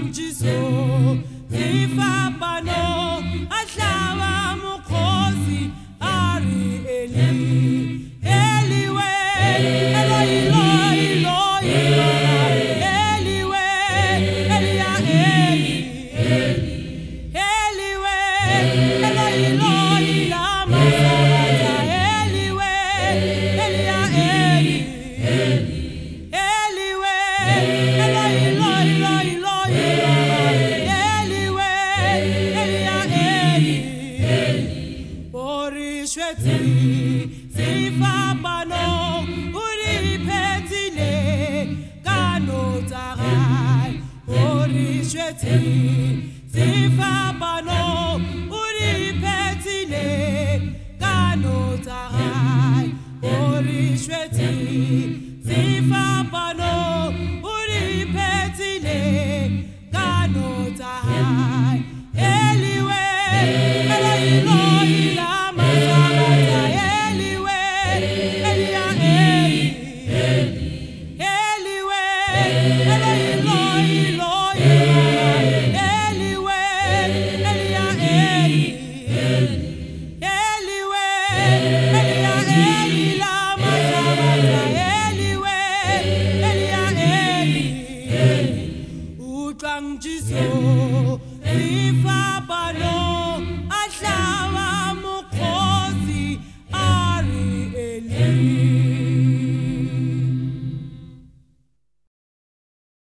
Jiso, Zifabano, Ashlava Mukosi, Ari Eli, Eliwe, Eloi, Eloi, Eliwe, Elia, Eliwe, Eloi, Eloi, Lama Sabata, Eliwe, Elia, Eliwe, Eloi, Eloi, Eloi, Eliwe, Elia, Orishweti, Zifabano, Uripetile, Kanotarai, Orishweti, Zifabano, Uripetile, Kanotarai, Orishweti, Zifabano, Uripetile, Kanotarai, Eliwe, Eloi, Lama Sabata, Eliwe, Elia, Eliwe, Eloi, Eloi, Eliwe, Elia, Eliwe, Elia, Lama Sabata, Eliwe, Elia, Utwang Jiso, Zifabano.